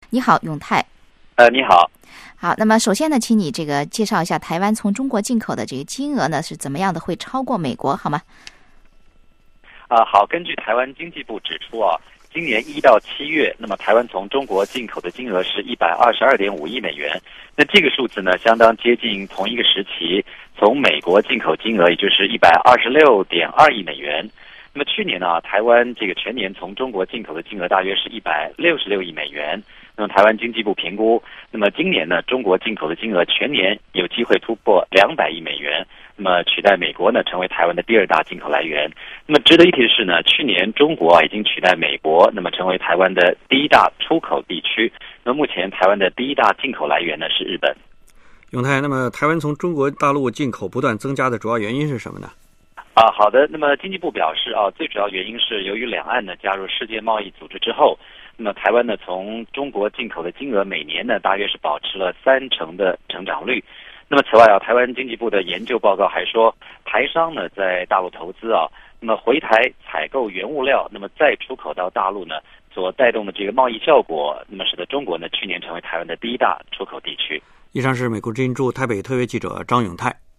你好，永泰。 你好。 好，那么首先呢，请你介绍一下台湾从中国进口的这个金额呢是怎么样的，会超过美国，好吗？ 好，根据台湾经济部指出今年1到7月，那么台湾从中国进口的金额是122.5亿美元。那这个数字呢，相当接近同一个时期从美国进口金额，也就是126.2亿美元。那么去年呢，台湾这个全年从中国进口的金额大约是166亿美元。那么台湾经济部评估，那么今年呢，中国进口的金额全年有机会突破200亿美元，那么取代美国呢，成为台湾的第2大进口来源。那么值得一提的是呢，去年中国已经取代美国，那么成为台湾的第1大出口地区。那么目前台湾的第1大进口来源呢是日本。 永泰，那么台湾从中国大陆进口不断增加的主要原因是什么呢？ 好的。那么经济部表示最主要原因是由于两岸呢加入世界贸易组织之后，那么台湾呢从中国进口的金额每年呢大约是保持了30%的成长率。那么此外台湾经济部的研究报告还说，台商呢在大陆投资那么回台采购原物料，那么再出口到大陆呢所带动的这个贸易效果，那么使得中国呢去年成为台湾的第1大出口地区。 以上是美国之音驻台北特约记者张永泰。